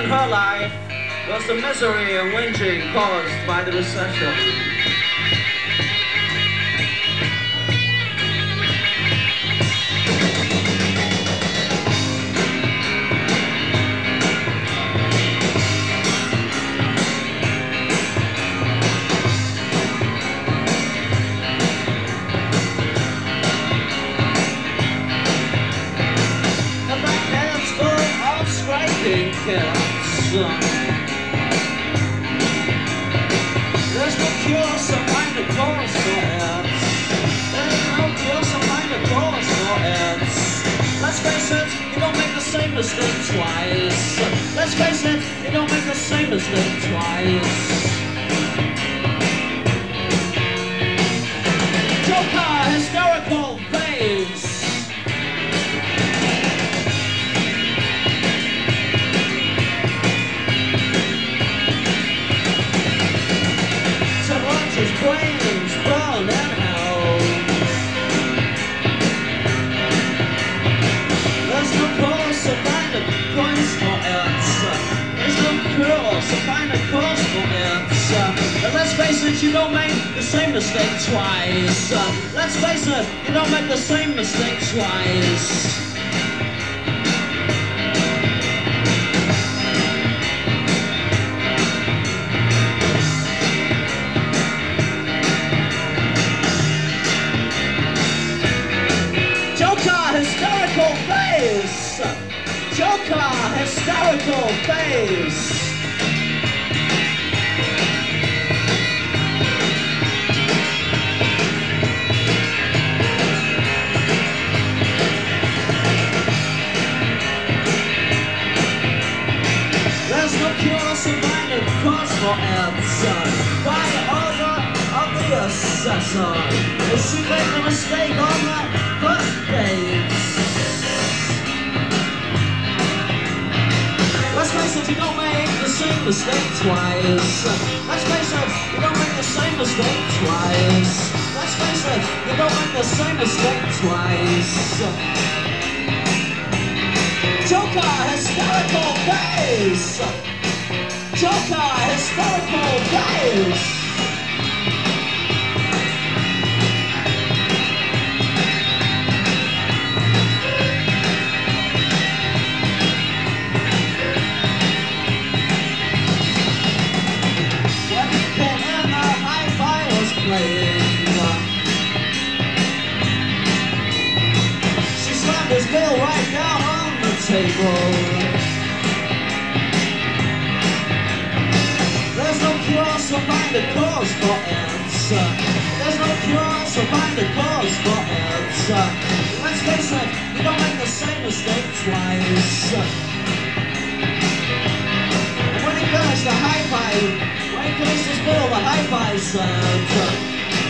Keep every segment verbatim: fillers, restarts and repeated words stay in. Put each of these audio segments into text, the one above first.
in her life was the misery and whinging caused by the recession. There's no cure, so find a cause for it. There's no cure, so find a cause for it. Let's face it, you don't make the same mistake twice. Let's face it, you don't make the same mistake twice. Joker, hysterical phase. Flames burn and hell. There's no cause to find a cause for it. There's no cause to find a cause for it. But let's face it, you don't make the same mistake twice. Let's face it, you don't make the same mistake twice. Hysterical phase! Joker, hysterical phase! There's no cure, so find a cause for it. By order of the assessor, if she made a mistake on the first page. Let's face it, you don't make the same mistake twice. Let's face it, you don't make the same mistake twice. Let's face it, you don't make the same mistake twice. Joker, hysterical phase! Joker, hysterical phase! She slammed his bill right down on the table. There's no cure, so find a cause for it. There's no cure, so find a cause for it. Let's face it, you don't make the same mistake twice. When he finished the hi-fi, when he finished his bill, the hi-fi said,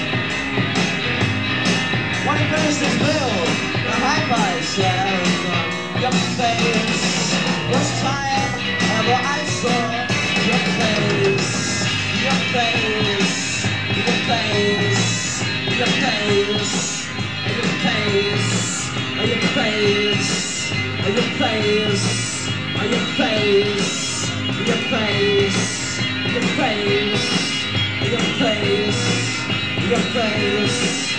when he finished his bill, the hi-fi said, your face, this time ever I saw your face, your face, your face, your face, your face, your face, your face, your face, your face, your face, your face, your face.